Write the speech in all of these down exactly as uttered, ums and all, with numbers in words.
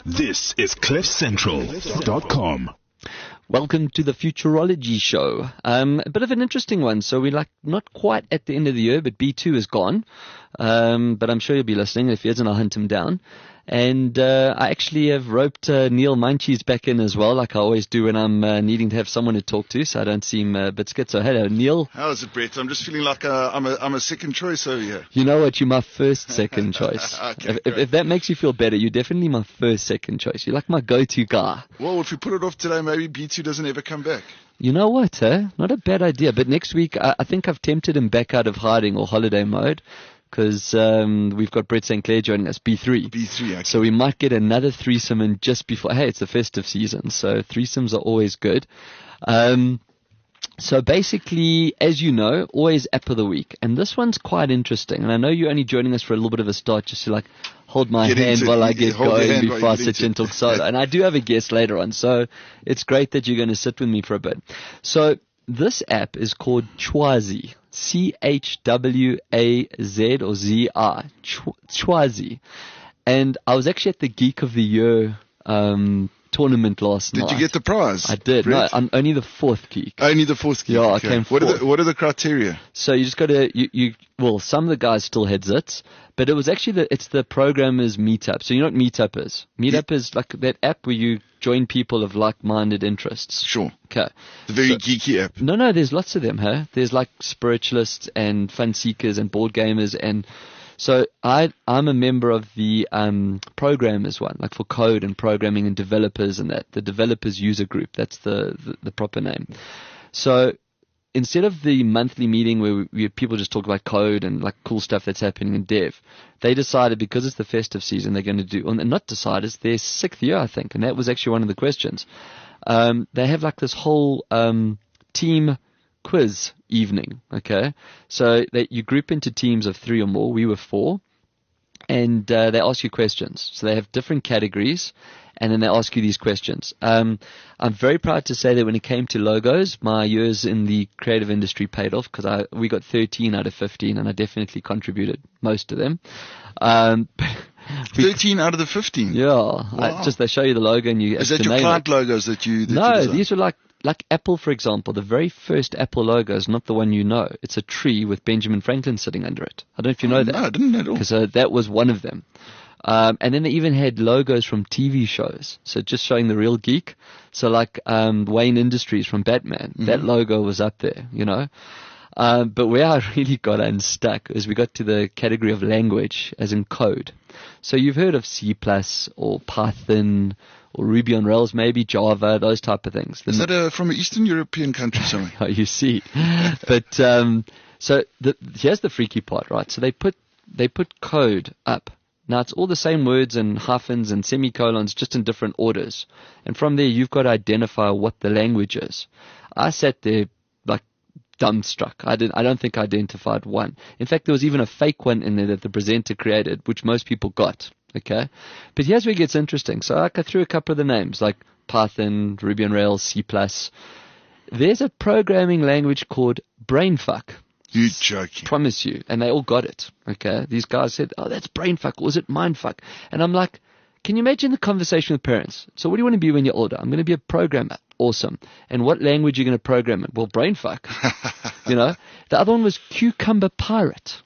This is cliff central dot com. Welcome to the Futurology Show. Um, a bit of an interesting one. So we're like not quite at the end of the year, but B two is gone. Um, but I'm sure you'll be listening. If he isn't, I'll hunt him down. And uh, I actually have roped uh, Neil Munchies back in as well, like I always do when I'm uh, needing to have someone to talk to, so I don't seem uh, a bit schizo. Hello, Neil. How is it, Brett? I'm just feeling like uh, I'm a I'm a second choice over here. You know what? You're my first second choice. Okay, if, if, if that makes you feel better, you're definitely my first second choice. You're like my go-to guy. Well, if we put it off today, maybe B two doesn't ever come back. You know what, eh? Not a bad idea. But next week, I, I think I've tempted him back out of hiding or holiday mode. Because um, we've got Brett Saint Clair joining us, B three. B three, okay. So we might get another threesome in just before. Hey, it's the festive season, so threesomes are always good. Um, so basically, as you know, always app of the week. And this one's quite interesting. And I know you're only joining us for a little bit of a start, just to like hold my Get hand into while it. I get Hold your going hand while before I you get sit into and it. talk solo. And I do have a guest later on, so it's great that you're going to sit with me for a bit. So this app is called Chwazi. C H W A Z or Z I. Chwazi. And I was actually at the Geek of the Year um, tournament last Did night. you get the prize? I did. Brett? No, I'm only the fourth geek. Only the fourth geek. Yeah, I okay. came What are fourth. the What are the criteria? So you just got to, you, you, well, some of the guys still had zits, but it was actually the, it's the programmers meetup. So you know what meetup is? Meetup Yeah. is like that app where you join people of like-minded interests. Sure. Okay. The very So- geeky app. No, no, there's lots of them, huh? There's like spiritualists and fun seekers and board gamers, and so I, I'm a member of the um, programmers one, like for code and programming and developers and that. The developers user group, that's the, the, the proper name. So instead of the monthly meeting where we, we, people just talk about code and like cool stuff that's happening in dev, they decided because it's the festive season, they're going to do, and not decided, it's their sixth year, I think, and that was actually one of the questions. Um, they have like this whole um, team quiz evening, okay? So they, you group into teams of three or more. We were four. And uh, they ask you questions. So they have different categories, and then they ask you these questions. Um, I'm very proud to say that when it came to logos, my years in the creative industry paid off because I we got thirteen out of fifteen, and I definitely contributed most of them. Um, Thirteen out of the fifteen. yeah, Wow. I, just they show you the logo and you Is have that to your name client it. logos that you? That you No, design? these are like like Apple, for example. The very first Apple logo is not the one you know. It's a tree with Benjamin Franklin sitting under it. I don't know if you know Oh, that. no, I didn't know at all. Because uh, that was one of them. Um, and then they even had logos from T V shows. So just showing the real geek. So like um, Wayne Industries from Batman. Mm-hmm. That logo was up there, you know. Um, but where I really got unstuck is we got to the category of language, as in code. So you've heard of C plus or Python or Ruby on Rails, maybe Java, those type of things. The Is that a, from an Eastern European country somewhere? Oh, you see. But um, so the, here's the freaky part, right? So they put they put code up. Now it's all the same words and hyphens and semicolons, just in different orders. And from there, you've got to identify what the language is. I sat there like dumbstruck. I didn't. I don't think I identified one. In fact, there was even a fake one in there that the presenter created, which most people got. Okay, but here's where it gets interesting. So like I threw a couple of the names like Python, Ruby on Rails, C plus. There's a programming language called Brainfuck. You joking? Promise you. And they all got it. Okay. These guys said, oh, that's Brainfuck. Or is it Mindfuck? And I'm like, can you imagine the conversation with parents? So what do you want to be when you're older? I'm going to be a programmer. Awesome. And what language are you going to program in? Well, Brainfuck. You know, the other one was Cucumber Pirate.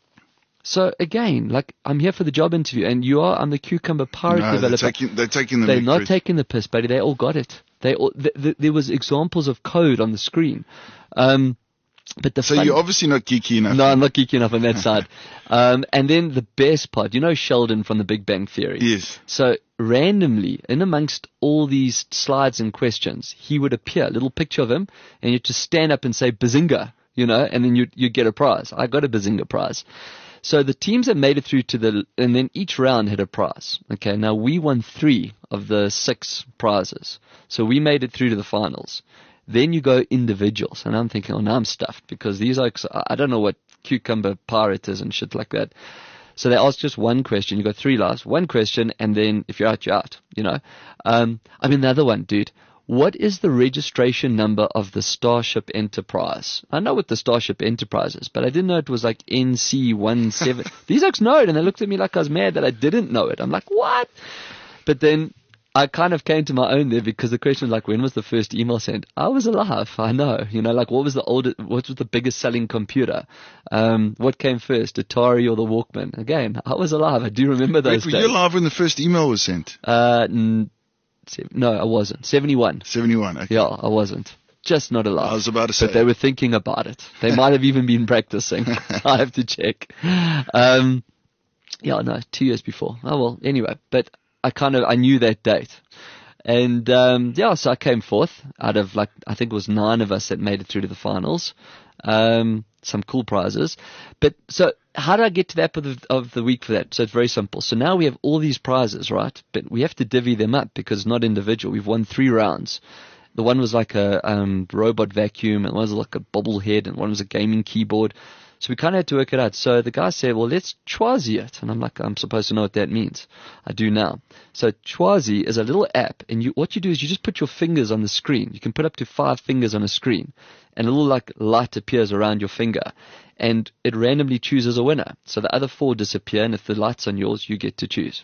So again, like I'm here for the job interview, and you are. I'm the Cucumber Pirate No, developer. they're taking, they're taking the They're mick, not Brett. taking the piss, buddy. They all got it. They all, th- th- there was examples of code on the screen. Um, but the So fun- you're obviously not geeky enough. no, I'm not geeky enough on that side. Um, and then the best part, you know Sheldon from The Big Bang Theory. Yes. So randomly, in amongst all these slides and questions, he would appear, a little picture of him, and you just stand up and say Bazinga, you know, and then you you get a prize. I got a Bazinga prize. So the teams that made it through to the, and then each round had a prize. Okay, now we won three of the six prizes. So we made it through to the finals. Then you go individuals, and I'm thinking, oh, now I'm stuffed because these are, I don't know what Cucumber Pirate is and shit like that. So they ask just one question. You got three lives, one question, and then if you're out, you're out, you know. Um, I mean, another one, dude. What is the registration number of the Starship Enterprise? I know what the Starship Enterprise is, but I didn't know it was like N C seventeen. These folks know it, and they looked at me like I was mad that I didn't know it. I'm like, what? But then I kind of came to my own there because the question was like, when was the first email sent? I was alive. I know. You know, like what was the oldest, what was the biggest selling computer? Um, what came first, Atari or the Walkman? Again, I was alive. I do remember those Were days. you alive when the first email was sent? Uh, n- no, I wasn't. seventy-one. seventy-one, okay. Yeah, I wasn't. Just not alive. I was about to say. But they were thinking about it. They might have even been practicing. I have to check. Um, yeah, no, two years before. Oh, well, anyway. But I kind of, I knew that date. And, um, yeah, so I came fourth out of like, I think it was nine of us that made it through to the finals. Um, some cool prizes. But so how did I get to the app of the, of the week for that? So it's very simple. So now we have all these prizes, right? But we have to divvy them up because it's not individual. We've won three rounds. The one was like a um, robot vacuum, and one was like a bobblehead, and one was a gaming keyboard. So we kind of had to work it out. So the guy said, well, let's Chwazi it. And I'm like, I'm supposed to know what that means. I do now. So Chwazi is a little app, and you, what you do is you just put your fingers on the screen. You can put up to five fingers on a screen, and a little like light appears around your finger, and it randomly chooses a winner. So the other four disappear, and if the light's on yours, you get to choose.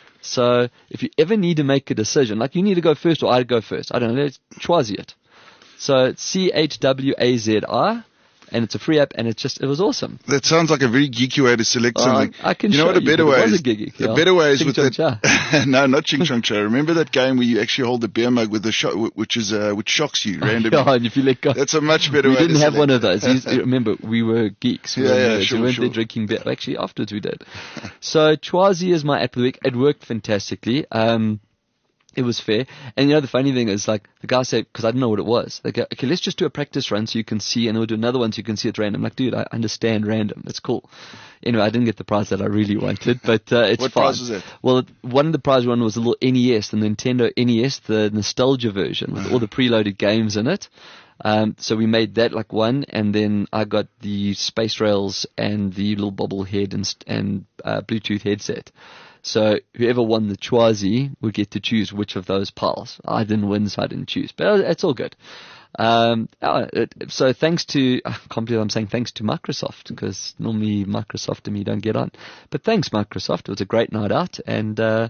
So if you ever need to make a decision, like you need to go first or I go first, I don't know, let's Chwazi it. So it's C H W A Z I. And it's a free app, and it's just, it was awesome. That sounds like a very geeky way to select Uh, something. I can you know show what a you, better but it way was is? a giggy, The yeah. better way is Ching with Chong that. No, not Ching Chong Cha. Remember that game where you actually hold the beer mug with the shot, which is uh, which shocks you randomly. Yeah, and if you let go. That's a much better we way. didn't to have select. one of those. These- remember, we were geeks. We Yeah, were yeah, nerds. sure, we weren't sure. there drinking beer. Actually, afterwards we did. So Chwazi is my app of the week. It worked fantastically. Um, It was fair. And you know, the funny thing is, like, the guy said, because I didn't know what it was. They go, okay, let's just do a practice run so you can see, and we'll do another one so you can see it's random. I'm like, dude, I understand random. That's cool. Anyway, I didn't get the prize that I really wanted, but uh, it's What fine. prize was it? Well, one of the prize one was a little N E S, the Nintendo N E S, the nostalgia version with all the preloaded games in it. Um, so we made that like one, and then I got the Space Rails and the little bobblehead and, st- and uh, Bluetooth headset. So whoever won the Chwazi would get to choose which of those piles. I didn't win, so I didn't choose. But it's all good. Um, uh, it, so thanks to, I can't believe I'm saying thanks to Microsoft, because normally Microsoft and me don't get on. But thanks, Microsoft. It was a great night out, and uh,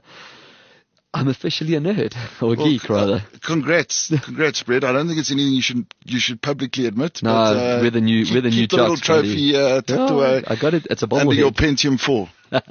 I'm officially a nerd, or a Well, geek, rather. uh, congrats, congrats, Brett. I don't think it's anything you should you should publicly admit. No, but, uh, we're the new, keep, we're the new keep the little jocks, buddy. trophy uh, tucked Yeah, away I got it. It's a under your bobblehead. Pentium four.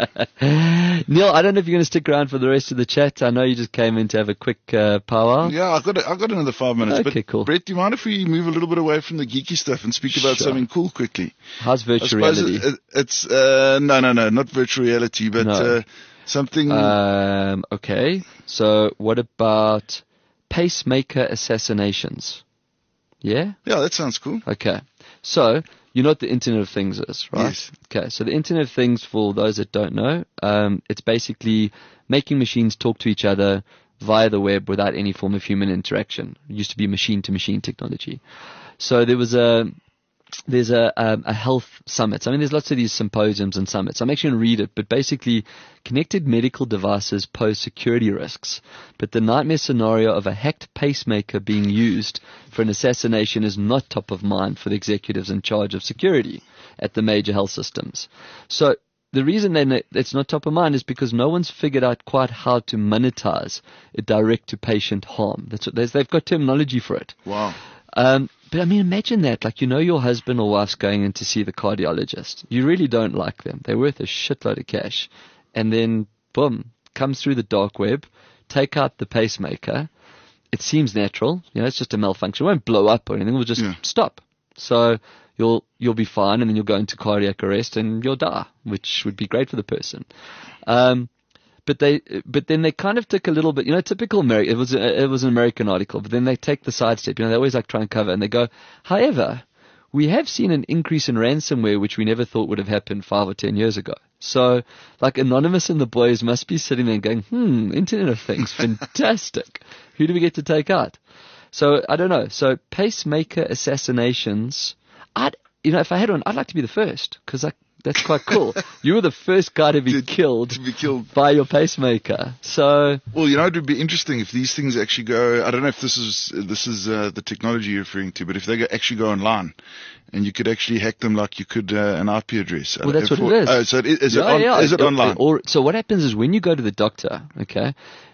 Neil, I don't know if you're going to stick around for the rest of the chat. I know you just came in to have a quick uh, powwow. Yeah, I've got I've got another five minutes. Okay, but cool. Brett, do you mind if we move a little bit away from the geeky stuff and speak about Sure. something cool quickly? How's I virtual suppose reality? it, it, it's uh, no, no, no, not virtual reality, but No. uh, something. Um, okay. So what about pacemaker assassinations? Yeah? yeah, that sounds cool. Okay. So you know what the Internet of Things is, right? Yes. Okay. So the Internet of Things, for those that don't know, um, it's basically making machines talk to each other via the web without any form of human interaction. It used to be machine-to-machine technology. So there was a there's a um, a health summit. I mean, there's lots of these symposiums and summits. I'm actually going to read it, but basically, connected medical devices pose security risks. But the nightmare scenario of a hacked pacemaker being used for an assassination is not top of mind for the executives in charge of security at the major health systems. So the reason then that it's not top of mind is because no one's figured out quite how to monetize a direct-to-patient harm. That's what, they've got terminology for it. Wow. Um, but I mean, imagine that. Like, you know, your husband or wife's going in to see the cardiologist. You really don't like them. They're worth a shitload of cash. And then, boom, comes through the dark web, take out the pacemaker. It seems natural. You know, it's just a malfunction. It won't blow up or anything. It will just Yeah. stop. So you'll you'll be fine, and then you'll go into cardiac arrest and you'll die, which would be great for the person. Um, But they, but then they kind of took a little bit, you know, typical American. It was, a, it was an American article, but then they take the sidestep. You know, they always like try and cover, and they go, however, we have seen an increase in ransomware, which we never thought would have happened five or ten years ago. So, like, Anonymous and the boys must be sitting there and going, hmm, Internet of Things, fantastic. Who do we get to take out? So, I don't know. So, pacemaker assassinations, I'd, you know, if I had one, I'd like to be the first, because I, that's quite cool. You were the first guy to be To- killed to be killed. by your pacemaker. So, Well, you know, it would be interesting if these things actually go. I don't know if this is this is uh, the technology you're referring to, but if they go, actually go online, and you could actually hack them like you could uh, an I P address. well, that's Uh, what for- it is. Oh, so it is, is Yeah, it on, yeah. is it Or- online? Or, so what happens is when you go to the doctor, okay,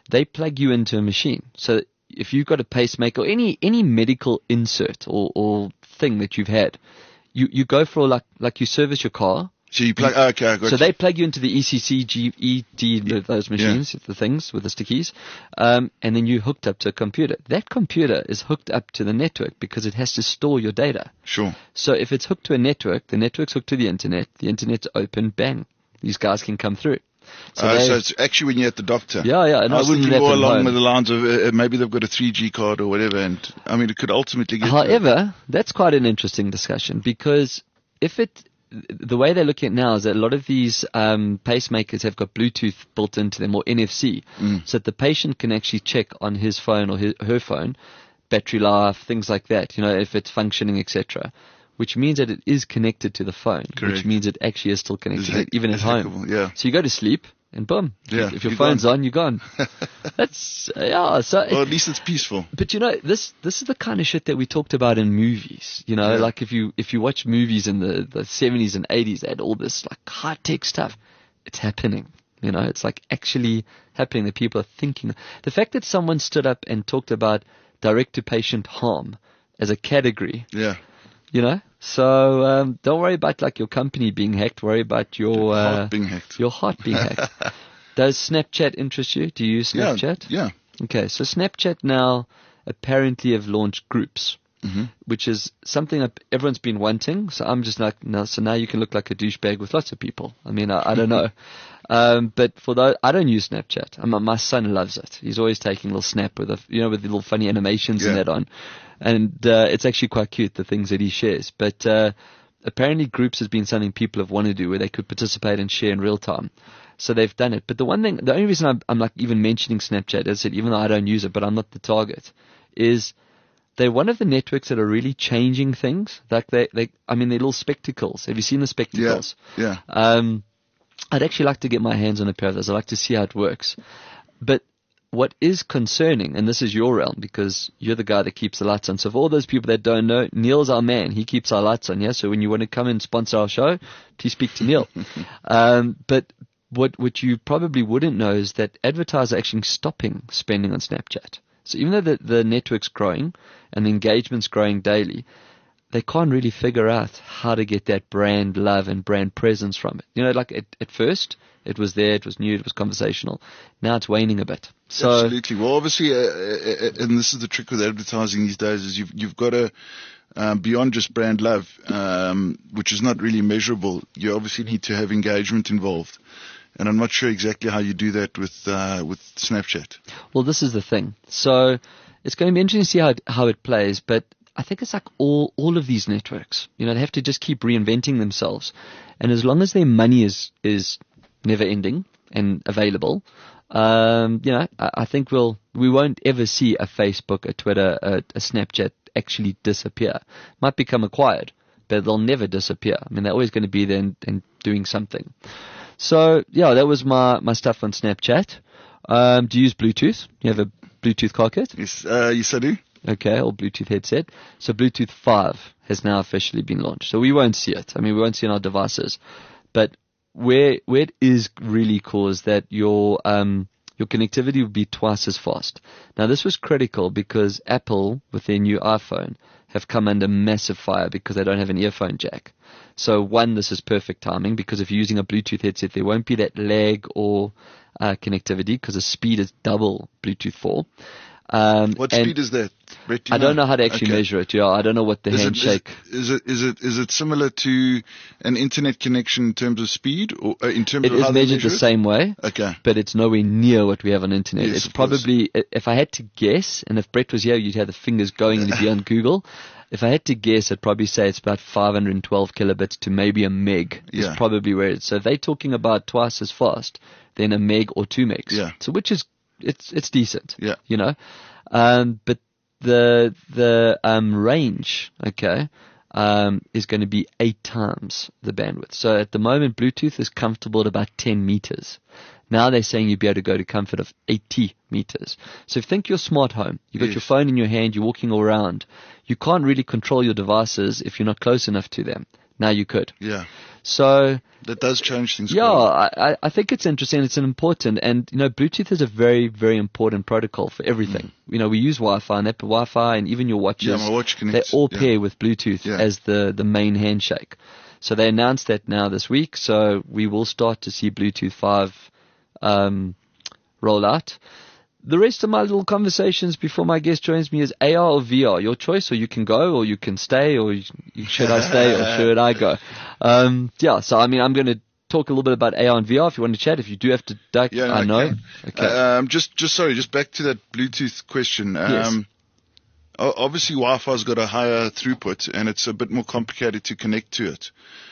they plug you into a machine. So if you've got a pacemaker or any any medical insert or, or thing that you've had, you, you go for like like you service your car. So you plug, oh, okay, I got So you. they plug you into the E C C, G, E D, Yeah. those machines, the things with the stickies, um, and then you're hooked up to a computer. That computer is hooked up to the network because it has to store your data. Sure. So if it's hooked to a network, the network's hooked to the internet, the internet's open, bang, these guys can come through. So, Uh, they, so it's actually when you're at the doctor. yeah, yeah. And I was wouldn't thinking have more them along home. with the lines of uh, maybe they've got a three G card or whatever, and I mean it could ultimately get. However, that's quite an interesting discussion because if it, the way they're looking at it now is that a lot of these um, pacemakers have got Bluetooth built into them or N F C, Mm. so that the patient can actually check on his phone or his, her phone, battery life, things like that. You know, if it's functioning, et cetera. Which means that it is connected to the phone, Correct. which means it actually is still connected, Is hack- even at is home. hackable, yeah. So you go to sleep and boom, Yeah, if your you're phone's gone. on, you're gone. That's yeah. So Well, at least it's peaceful. but you know, this this is the kind of shit that we talked about in movies. You know, Yeah. like if you if you watch movies in the the seventies and eighties, they had all this like high tech stuff. It's happening. You know, it's like actually happening. That people are thinking. The fact that someone stood up and talked about direct to patient harm as a category. Yeah. You know, so um, don't worry about like your company being hacked. Worry about your uh, Heart being hacked. your heart being hacked. Does Snapchat interest you? Do you use Snapchat? Yeah. Okay, so Snapchat now apparently have launched groups, Mm-hmm. which is something that everyone's been wanting. So I'm just like, no, so now you can look like a douchebag with lots of people. I mean, I, I don't know. Um, but for those, I don't use Snapchat. I mean, my son loves it. He's always taking a little snap with a, you know, with the little funny animations and Yeah. that on. And, uh, it's actually quite cute, the things that he shares. But, uh, apparently groups has been something people have wanted to do where they could participate and share in real time. So they've done it. But the one thing, the only reason I'm, I'm like even mentioning Snapchat, as I said, even though I don't use it, but I'm not the target, is they're one of the networks that are really changing things. Like they, they, I mean, they're little spectacles. Have you seen the Yeah. spectacles? Yeah. Um, I'd actually like to get my hands on a pair of those. I'd like to see how it works. But what is concerning, and this is your realm because you're the guy that keeps the lights on. So for all those people that don't know, Neil's our man. He keeps our lights on, yeah? So when you want to come and sponsor our show, please speak to Neil. um, but what, what you probably wouldn't know is that advertisers are actually stopping spending on Snapchat. So even though the, the network's growing and the engagement's growing daily, they can't really figure out how to get that brand love and brand presence from it. You know, like at, at first, it was there, it was new, it was conversational. Now it's waning a bit. So, Absolutely. Well, obviously, uh, uh, and this is the trick with advertising these days, is you've you've got to um, beyond just brand love, um, which is not really measurable. You obviously need to have engagement involved, and I'm not sure exactly how you do that with uh, with Snapchat. well, this is the thing. So it's going to be interesting to see how it, how it plays, but I think it's like all, all of these networks. You know, they have to just keep reinventing themselves. And as long as their money is, is never ending and available, um, you know, I, I think we'll, we won't ever see a Facebook, a Twitter, a, a Snapchat actually disappear. Might become acquired, but they'll never disappear. I mean, they're always going to be there and, and doing something. So, yeah, that was my, my stuff on Snapchat. Um, do you use Bluetooth? You have a Bluetooth car kit? Yes, uh, yes, I do. Okay, or Bluetooth headset. So Bluetooth five has now officially been launched. So we won't see it. I mean, we won't see it on our devices. But where where it is really cool is that your um your connectivity will be twice as fast. Now this was critical because Apple with their new iPhone have come under massive fire because they don't have an earphone jack. So one, this is perfect timing because if you're using a Bluetooth headset, there won't be that lag or uh, connectivity because the speed is double Bluetooth four. Um, What and speed is that? Brett, do you I don't know how to actually Okay. measure it. Yeah, I don't know what the Is it, handshake. is it is it is it similar to an internet connection in terms of speed, or uh, in terms It of is how they measured measure the it? same way, Okay. but it's nowhere near what we have on internet. Yes, it's of course. probably, if I had to guess, and if Brett was here, you'd have the fingers going and it'd be on Google. If I had to guess, I'd probably say it's about five hundred twelve kilobits to maybe a meg Yeah. is probably where it's. So if they're talking about twice as fast, then a meg or two megs. Yeah. So which is, it's it's decent. Yeah. You know, um, but the the um range, okay, um, is going to be eight times the bandwidth. So at the moment, Bluetooth is comfortable at about ten meters. Now they're saying you'll be able to go to comfort of eighty meters. So if you think your smart home, you've got Yes. your phone in your hand, you're walking around, you can't really control your devices if you're not close enough to them. Now you could. Yeah. So that does change things. Yeah, quite. I, I think it's interesting. It's an important, and you know, Bluetooth is a very, very important protocol for everything. Mm. You know, we use Wi-Fi and that, Wi-Fi, and even your watches. Yeah, my watch connects. They all pair yeah. with Bluetooth yeah. as the the main handshake. So they announced that now this week. So we will start to see Bluetooth five um, roll out. The rest of my little conversations before my guest joins me is A R or V R. Your choice, or you can go, or you can stay, or you, should I stay, or should I go? Um, yeah, so I mean, I'm going to talk a little bit about A R and V R if you want to chat. If you do have to duck, yeah, no, I know. Okay. Uh, um, just, just sorry, just back to that Bluetooth question. Um, yes. Obviously, Wi-Fi's got a higher throughput, and it's a bit more complicated to connect to it.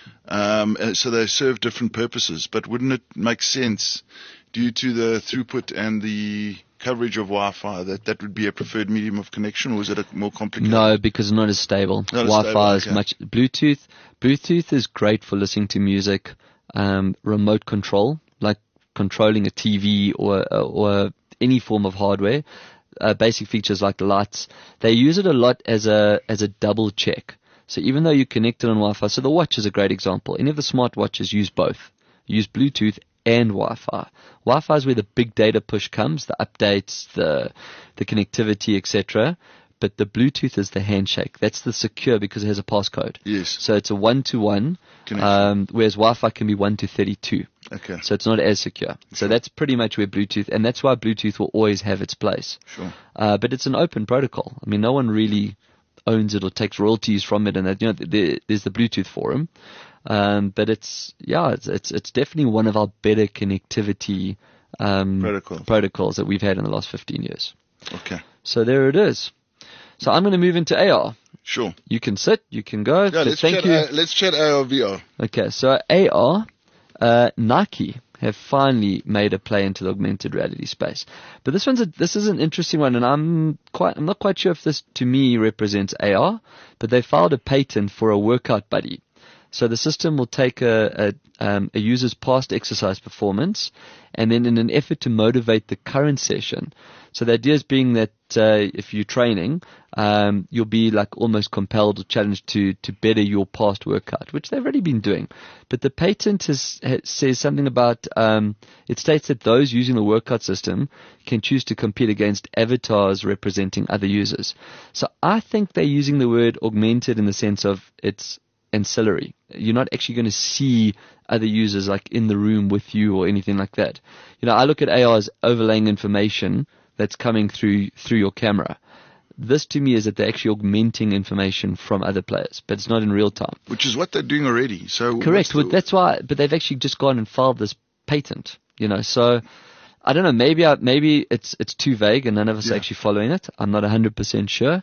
Um, so they serve different purposes. But wouldn't it make sense, due to the throughput and the coverage of Wi-Fi, that that would be a preferred medium of connection, or is it a more complicated? No, because it's not as stable. Not as Wi-Fi stable, is okay. much. Bluetooth, Bluetooth is great for listening to music, um, remote control, like controlling a T V or or any form of hardware. Uh, basic features like the lights. They use it a lot as a as a double check. So even though you're connected on Wi-Fi, so the watch is a great example. Any of the smart watches use both. Use Bluetooth and Wi-Fi. Wi-Fi is where the big data push comes, the updates, the the connectivity, et cetera. But the Bluetooth is the handshake. That's the secure because it has a passcode. Yes. So it's a one-to-one, um, whereas Wi-Fi can be one to thirty-two. Okay. So it's not as secure. Sure. So that's pretty much where Bluetooth, and that's why Bluetooth will always have its place. Sure. Uh, but it's an open protocol. I mean, no one really owns it or takes royalties from it, and that, you know, there, there's the Bluetooth forum. Um, but it's, yeah, it's, it's, it's definitely one of our better connectivity, um, Protocol. protocols that we've had in the last fifteen years. Okay. So there it is. So I'm going to move into A R. Sure. You can sit, you can go. Yeah, let's thank chat, you. uh, let's chat A R, V R. Okay, so A R, uh, Nike have finally made a play into the augmented reality space. But this one's a, this is an interesting one, and I'm quite I'm not quite sure if this to me represents A R, but they filed a patent for a workout buddy. So the system will take a, a, um, a user's past exercise performance, and then in an effort to motivate the current session. So the idea is being that uh, if you're training, um, you'll be like almost compelled or challenged to to better your past workout, which they've already been doing. But the patent has, has, says something about, um, it states that those using the workout system can choose to compete against avatars representing other users. So I think they're using the word augmented in the sense of it's ancillary. You're not actually going to see other users like in the room with you or anything like that. You know, I look at A R as overlaying information that's coming through through your camera. This to me is that they're actually augmenting information from other players, but it's not in real time. Which is what they're doing already. So correct. The... Well, that's why. But they've actually just gone and filed this patent. You know, so I don't know. Maybe I, maybe it's it's too vague and none of us yeah. are actually following it. I'm not one hundred percent sure.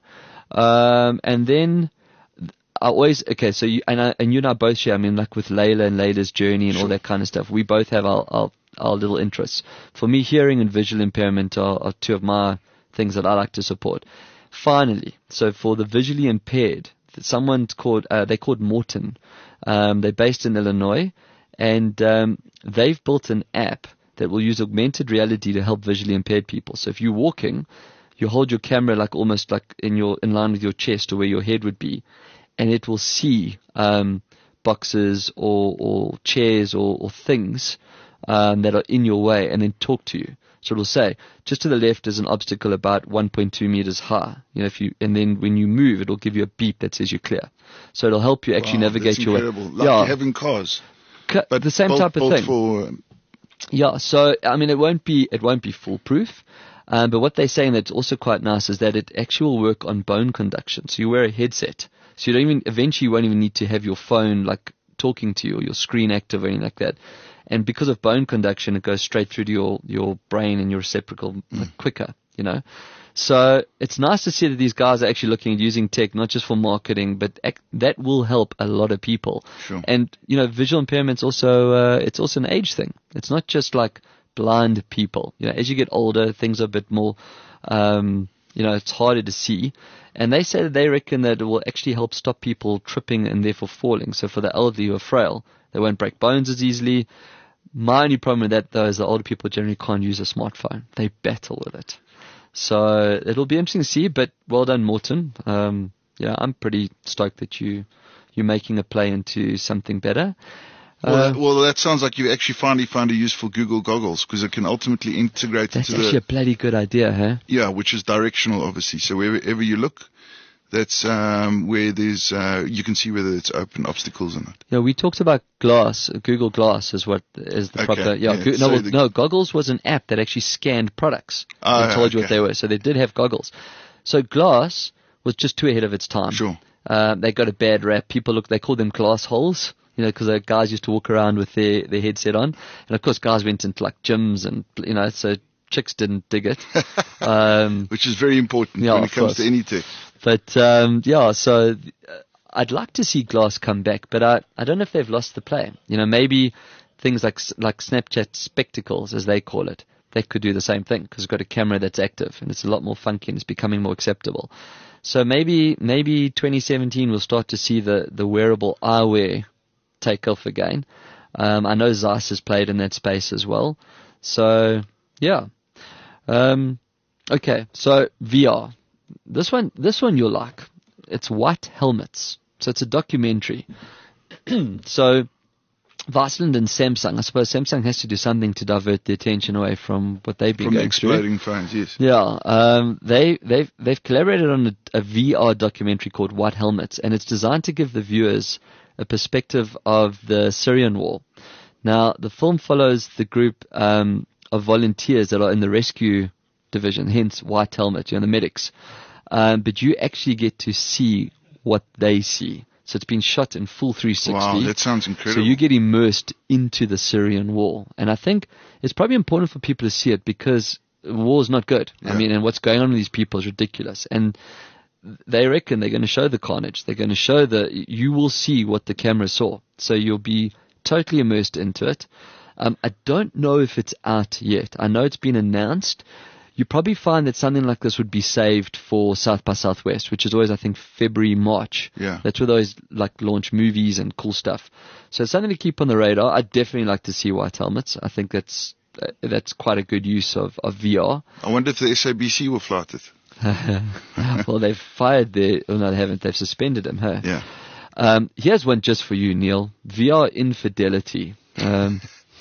Um, and then. I always, okay, so you, and I, and you and I both share, I mean, like with Layla and Layla's journey and sure. all that kind of stuff, we both have our, our, our little interests. For me, hearing and visual impairment are, are two of my things that I like to support. Finally, so for the visually impaired, someone's called, uh, they're called Morton. Um, they're based in Illinois, and um, they've built an app that will use augmented reality to help visually impaired people. So if you're walking, you hold your camera like almost like in your in line with your chest or where your head would be, and it will see um, boxes or, or chairs or, or things um, that are in your way and then talk to you. So it'll say, just to the left is an obstacle about one point two meters high. You know, if you and then when you move, it'll give you a beep that says you're clear. So it'll help you actually wow, navigate that's your incredible. way. Like yeah, having cars, but the same built, type of built thing. For, um, yeah, so I mean, it won't be it won't be foolproof. Um, but what they're saying that's also quite nice is that it actually will work on bone conduction. So you wear a headset. So you don't even, eventually you won't even need to have your phone like talking to you or your screen active or anything like that. And because of bone conduction, it goes straight through to your, your brain and your reciprocal mm. like, quicker, you know. So it's nice to see that these guys are actually looking at using tech, not just for marketing, but ac- that will help a lot of people. Sure. And, you know, visual impairment's also, uh, it's also an age thing. It's not just like blind people. You know, as you get older, things are a bit more, um, you know, it's harder to see. And they say that they reckon that it will actually help stop people tripping and therefore falling. So for the elderly who are frail, they won't break bones as easily. My only problem with that, though, is the older people generally can't use a smartphone. They battle with it. So it'll be interesting to see, but well done, Morton. Um, yeah, I'm pretty stoked that you you're making a play into something better. Well, Uh, that, well, that sounds like you actually finally found a use for Google Goggles because it can ultimately integrate that's into actually the a bloody good idea, huh? yeah, which is directional, obviously. So wherever you look, that's um, where there's uh, you can see whether it's open obstacles or not. Yeah, we talked about Glass. Google Glass is what is the Okay, proper. Yeah, yeah. Go- no, So well, the- no. Goggles was an app that actually scanned products Ah, and told you what okay. they were. So they did have goggles. So Glass was just too ahead of its time. Sure. Um, they got a bad rap. People look. They call them glass holes. You know, because guys used to walk around with their, their headset on, and of course, guys went into like gyms, and you know, so chicks didn't dig it. Um, Which is very important Yeah, when of it comes course. to any tech. But um, yeah, so uh, I'd like to see Glass come back, but I, I don't know if they've lost the play. You know, maybe things like s- like Snapchat Spectacles, as they call it, they could do the same thing because it's got a camera that's active and it's a lot more funky and it's becoming more acceptable. So maybe maybe twenty seventeen we'll start to see the, the wearable eyewear take off again. Um, I know Zeiss has played in that space as well. So yeah. Um, okay, so V R. This one, this one you'll like. It's White Helmets. So it's a documentary. So Vaseline and Samsung, I suppose Samsung has to do something to divert the attention away from what they've been From the going through. exploding phones, yes. Yeah, um, they they've they've collaborated on a, a V R documentary called White Helmets, and it's designed to give the viewers a perspective of the Syrian war. Now, the film follows the group um, of volunteers that are in the rescue division, hence White Helmet, you know, the medics. Um, but you actually get to see what they see. So it's been shot in full three sixty. Wow, that sounds incredible. So you get immersed into the Syrian war. And I think it's probably important for people to see it because war is not good. I Yeah. mean, and what's going on with these people is ridiculous. And they reckon they're going to show the carnage. They're going to show the, you will see what the camera saw. So you'll be totally immersed into it. Um, I don't know if it's out yet. I know it's been announced. You probably find that something like this would be saved for South by Southwest, which is always, I think, February, March. Yeah. That's where they always like launch movies and cool stuff. So it's something to keep on the radar. I'd definitely like to see White Helmets. I think that's uh, that's quite a good use of, of V R. I wonder if the S A B C will flight it. Well, they've fired their, oh no, they haven't. They've suspended him. Huh? Yeah. Um, here's one just for you, Neil. V R infidelity. Um,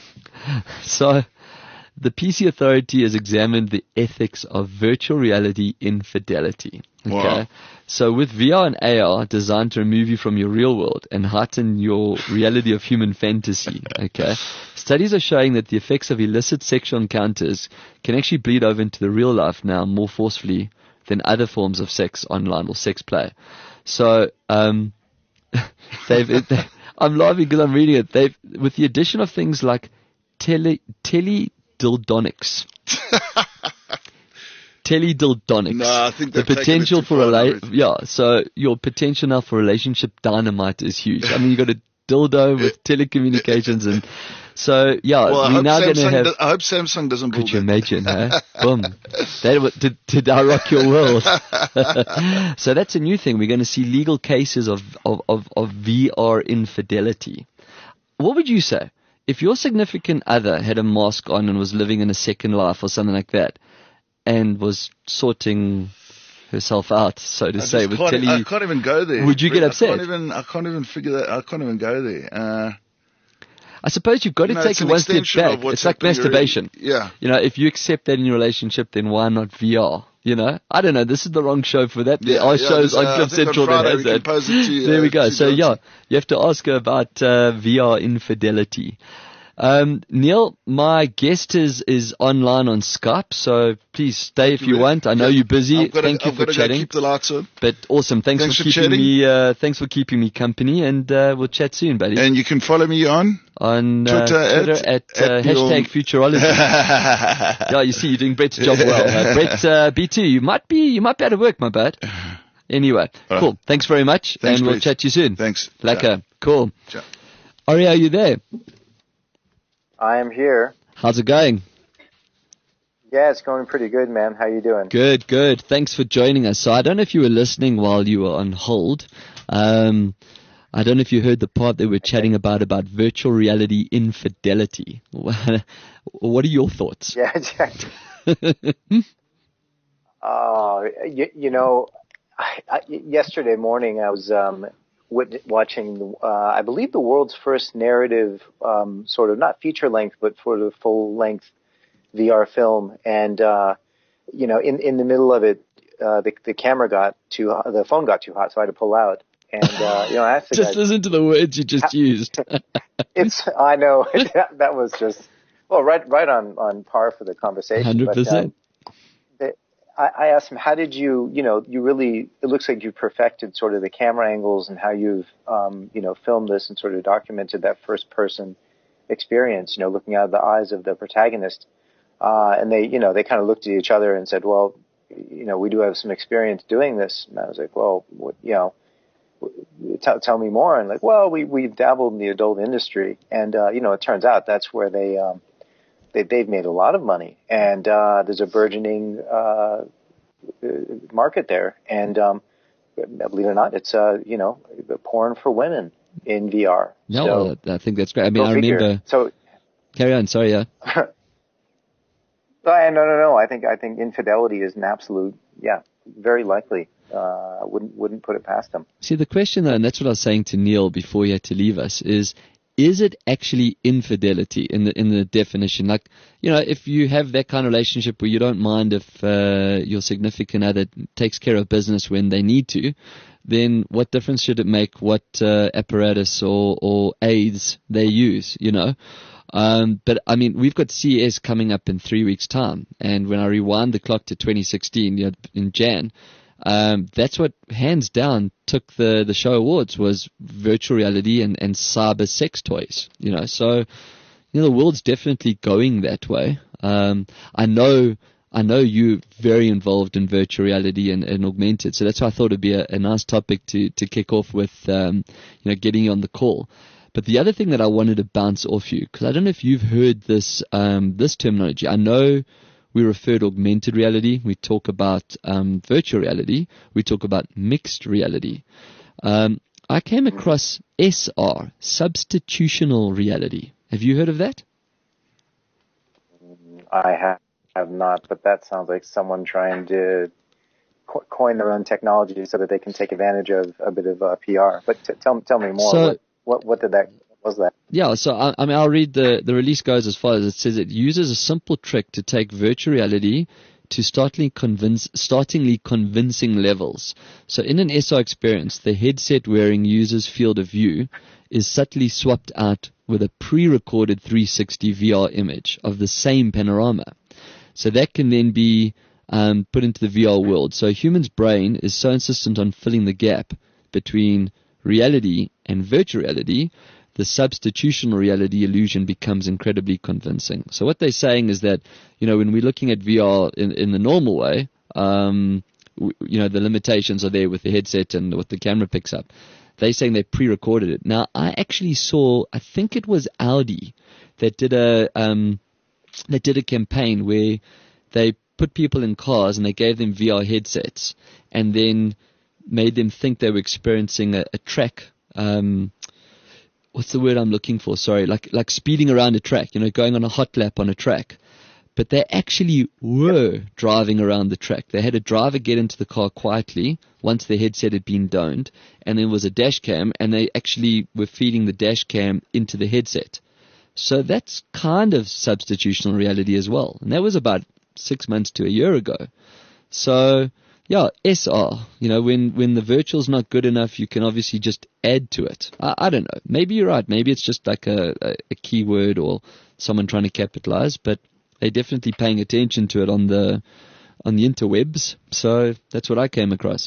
so, the P C Authority has examined the ethics of virtual reality infidelity. Okay. Wow. So with V R and A R designed to remove you from your real world and heighten your reality of human fantasy. Okay. Studies are showing that the effects of illicit sexual encounters can actually bleed over into the real life now more forcefully than other forms of sex online or sex play. So, um, they've, they, I'm laughing because I'm reading it. They've, with the addition of things like tele, teledildonics. Teledildonics. No, I think the they've taken it potential too for far rela- already. yeah, so your potential now for relationship dynamite is huge. I mean, you got a dildo with telecommunications, and so yeah, Well, I we're hope, now going to Samsung have. do- I hope Samsung doesn't build Could you it. imagine, huh? Boom. That w- did, did I rock your world? So that's a new thing. We're going to see legal cases of, of, of, of V R infidelity. What would you say if your significant other had a mask on and was living in a second life or something like that and was sorting herself out, so to I say, just with can't, telly? I can't even go there. Would you get I upset? can't even. I can't even figure that. I can't even go there. Uh, I suppose you've got to you know, take it's it an one step extension back. of what's It's like happening already. masturbation. Yeah. You know, if you accept that in your relationship, then why not V R? You know, I don't know. This is the wrong show for that. There Yeah, are yeah, shows there's, on uh, Cliff I think on Central that Friday has we can that. pose it to, There uh, we go. to So yeah, Johnson. you have to ask her about uh, V R infidelity. Um, Neil, my guest is, is online on Skype, so please stay if you want. I know Yeah. you're busy. I've gotta, Thank you I've for gotta chatting. Go keep the lights on. But awesome. Thanks, Thanks for for keeping chatting. me. Uh, thanks for keeping me company, and uh, we'll chat soon, buddy. And you can follow me on on uh, Twitter, Twitter at, at, uh, at your- hashtag Futurology. Yeah, you see, you're doing Brett's job well. Uh, Brett, uh, B two, you might be, you might be out of work, my bud. Anyway, All cool. right. Thanks very much, Thanks, and we'll Brett. chat to you soon. Thanks. Lekker. Cool. Ciao. Ari, are you there? I am here. How's it going? Yeah, it's going pretty good, man. How you doing? Good, good. Thanks for joining us. So I don't know if you were listening while you were on hold. Um, I don't know if you heard the part that we're chatting about, about virtual reality infidelity. What are your thoughts? Yeah, Jack. Uh, you, you know, I, I, yesterday morning I was um, wit- watching, uh, I believe, the world's first narrative, um, sort of not feature length, but sort of full length V R film. And uh, you know, in in the middle of it, uh, the the camera got too, the phone got too hot, so I had to pull out. And uh, you know, I asked the just guys, listen to the words you just used. it's I know that, that was just well, right right on on par for the conversation. Hundred But, um, percent. I, I asked him, how did you, you know, you really, it looks like you perfected sort of the camera angles and how you've, um, you know, filmed this and sort of documented that first person experience, you know, looking out of the eyes of the protagonist. Uh, and they, you know, they kind of looked at each other and said, well, you know, we do have some experience doing this. And I was like, well, what, you know, tell, tell me more. And like, well, we, we've dabbled in the adult industry. And, uh, you know, it turns out that's where they, um, They, they've made a lot of money, and uh, there's a burgeoning uh, market there. And um, believe it or not, it's uh, you know, porn for women in V R. No, so, I think that's great. I mean, I figure. remember. So, Carry on. Sorry, yeah. no, no, no. I think I think infidelity is an absolute, yeah, very likely. Uh, I wouldn't wouldn't put it past them. See, the question though, and that's what I was saying to Neil before he had to leave us, is. Is it actually infidelity in the in the definition? Like, you know, if you have that kind of relationship where you don't mind if uh, your significant other takes care of business when they need to, then what difference should it make what uh, apparatus or, or aids they use, you know? Um, but, I mean, we've got C E S coming up in three weeks' time. And when I rewind the clock to twenty sixteen, you know, in Jan, Um, that's what hands down took the, the show awards was virtual reality and, and cyber sex toys, you know, so, you know, the world's definitely going that way. Um, I know, I know you're very involved in virtual reality and, and augmented. So that's why I thought it'd be a, a nice topic to, to kick off with, um, you know, getting you on the call. But the other thing that I wanted to bounce off you, cause I don't know if you've heard this, um, this terminology. I know, we refer to augmented reality. We talk about um, virtual reality. We talk about mixed reality. Um, I came across S R, substitutional reality. Have you heard of that? I have, have not, but that sounds like someone trying to co- coin their own technology so that they can take advantage of a bit of uh, P R. But t- tell tell me more. So, what, what what did that was that? Yeah, so I, I mean, I'll read the, the release goes as follows. It says it uses a simple trick to take virtual reality to startlingly, convince, startlingly convincing levels. So in an S R experience, the headset wearing user's field of view is subtly swapped out with a pre-recorded three sixty V R image of the same panorama. So that can then be um, put into the V R world. So a human's brain is so insistent on filling the gap between reality and virtual reality, the substitutional reality illusion becomes incredibly convincing. So what they're saying is that, you know, when we're looking at V R in, in the normal way, um, w- you know, the limitations are there with the headset and what the camera picks up. They're saying they pre-recorded it. Now, I actually saw, I think it was Audi that did a, um, that did a campaign where they put people in cars and they gave them V R headsets and then made them think they were experiencing a, a track, um, what's the word I'm looking for? Sorry, like like speeding around a track, you know, going on a hot lap on a track. But they actually were driving around the track. They had a driver get into the car quietly once their headset had been donned, and there was a dash cam, and they actually were feeding the dash cam into the headset. So that's kind of substitutional reality as well. And that was about six months to a year ago. So, yeah, S R, you know, when, when the virtual's not good enough, you can obviously just add to it. I, I don't know. Maybe you're right. Maybe it's just like a, a, a keyword or someone trying to capitalize, but they're definitely paying attention to it on the on the interwebs. So that's what I came across.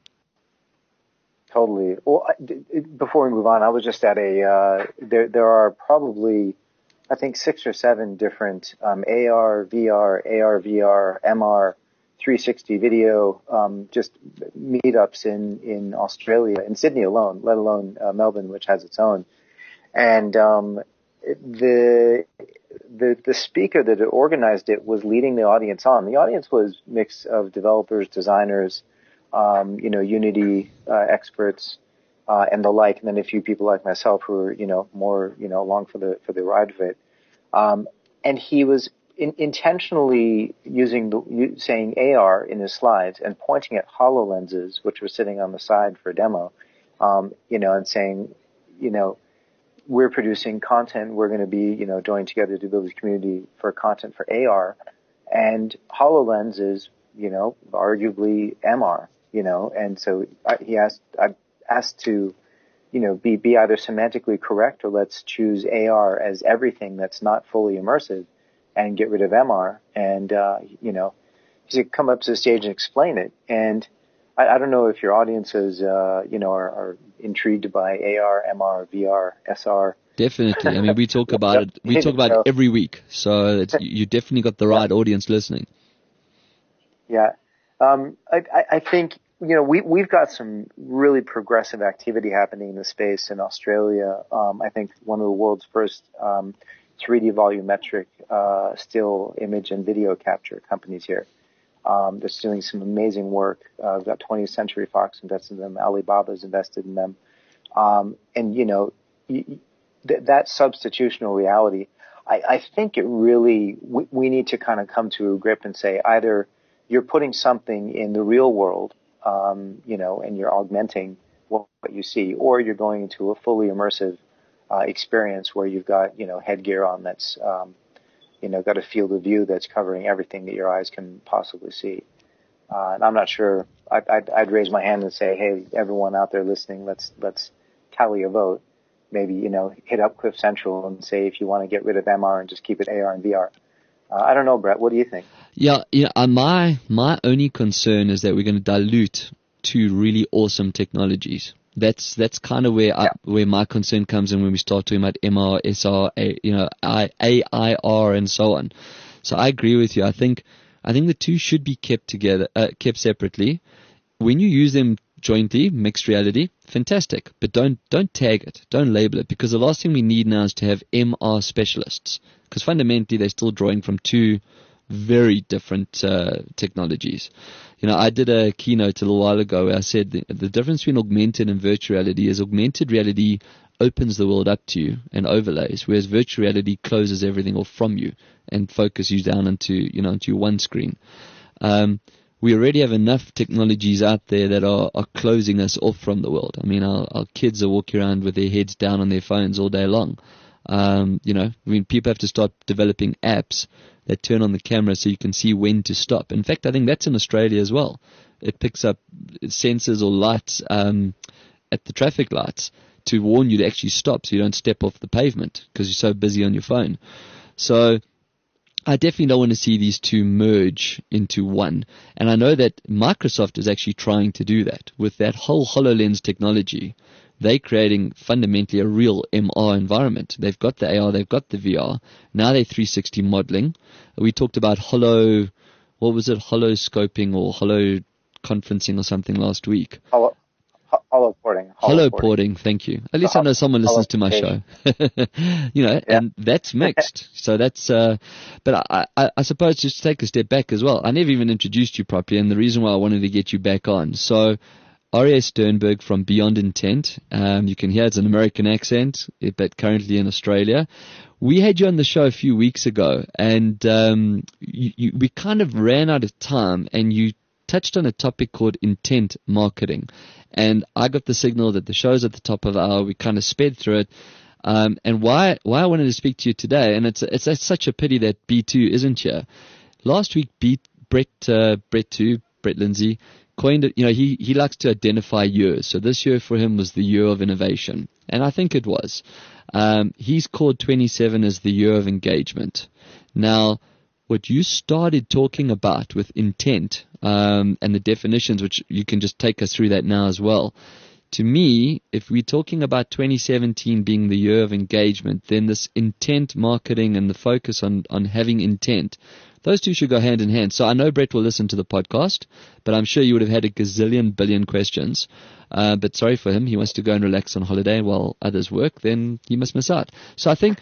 Totally. Well, I, before we move on, I was just at a, uh, there, there are probably, I think six or seven different, um, A R, V R, A R, V R, M R, three sixty video, um, just meetups in, in Australia, in Sydney alone, let alone, uh, Melbourne, which has its own. And, um, the, the, the speaker that organized it was leading the audience on. The audience was a mix of developers, designers, um, you know, Unity, uh, experts, uh, and the like, and then a few people like myself who were, you know, more, you know, along for the, for the ride of it. Um, and he was in, intentionally using the, saying A R in his slides and pointing at HoloLenses, which were sitting on the side for a demo, um, you know, and saying, you know, we're producing content. We're going to be, you know, joining together to build a community for content for A R, and HoloLens is, you know, arguably M R, you know, and so I, he asked, I asked to, you know, be, be either semantically correct, or let's choose A R as everything that's not fully immersive and get rid of M R. And, uh, you know, he said, come up to the stage and explain it. And I, I don't know if your audiences, uh, you know, are, are intrigued by A R, M R, V R, S R. Definitely. I mean, we talk about it. We talk about it every week. So it's, you definitely got the right audience listening. Yeah. Um, I, I think, you know, we, we've got some really progressive activity happening in the space in Australia. Um, I think one of the world's first, um, three D volumetric, uh, still image and video capture companies here. Um, that's doing some amazing work. Uh, we've got twentieth Century Fox invested in them. Alibaba's invested in them. Um, and, you know, y- th- that substitutional reality, I, I think it really, we, we need to kind of come to a grip and say either you're putting something in the real world, um, you know, and you're augmenting what, what you see, or you're going into a fully immersive uh, experience where you've got, you know, headgear on that's, um, you know, got a field of view that's covering everything that your eyes can possibly see. Uh, and I'm not sure. I'd, I'd, I'd raise my hand and say, hey, everyone out there listening, let's let's tally a vote. Maybe, you know, hit up Cliff Central and say if you want to get rid of M R and just keep it A R and V R. Uh, I don't know, Brett. What do you think? Yeah, yeah. Uh, my my only concern is that we're going to dilute two really awesome technologies. That's that's kind of where I, yeah. where my concern comes in when we start talking about M R, S R, A, you know, I, A I R, and so on. So I agree with you. I think I think the two should be kept together, uh, kept separately. When you use them jointly, mixed reality, fantastic. But don't don't tag it, don't label it, because the last thing we need now is to have M R specialists, because fundamentally they're still drawing from two very different uh, technologies. You know, I did a keynote a little while ago where I said the, the difference between augmented and virtual reality is augmented reality opens the world up to you and overlays, whereas virtual reality closes everything off from you and focuses you down into, you know, into one screen. Um, we already have enough technologies out there that are, are closing us off from the world. I mean, our, our kids are walking around with their heads down on their phones all day long. Um, you know, I mean, people have to start developing apps that turn on the camera so you can see when to stop. In fact, I think that's in Australia as well. It picks up sensors or lights um, at the traffic lights to warn you to actually stop so you don't step off the pavement because you're so busy on your phone. So I definitely don't want to see these two merge into one. And I know that Microsoft is actually trying to do that with that whole HoloLens technology. They're creating fundamentally a real M R environment. They've got the A R, they've got the V R. Now they're three sixty modeling. We talked about holo, what was it, holoscoping or holo conferencing or something last week. Holo, holo porting. Holo porting, thank you. At least the I know someone listens to my show. You know, yeah. And that's mixed. So that's, uh, but I, I, I suppose just take a step back as well. I never even introduced you properly, and the reason why I wanted to get you back on. So, Aria Sternberg from Beyond Intent. Um, you can hear it's an American accent, but currently in Australia. We had you on the show a few weeks ago, and um, you, you, we kind of ran out of time, and you touched on a topic called intent marketing. And I got the signal that the show's at the top of the hour. We kind of sped through it. Um, and why why I wanted to speak to you today, and it's it's, it's such a pity that B two isn't here. Last week, B, Brett uh, Brett two, Brett Lindsay, coined it, you know, he, he likes to identify years. So this year for him was the year of innovation. And I think it was. Um, he's called twenty-seven as the year of engagement. Now, what you started talking about with intent um, and the definitions, which you can just take us through that now as well. To me, if we're talking about twenty seventeen being the year of engagement, then this intent marketing and the focus on, on having intent, those two should go hand in hand. So I know Brett will listen to the podcast, but I'm sure you would have had a gazillion billion questions. Uh, but sorry for him. He wants to go and relax on holiday while others work. Then he must miss out. So I think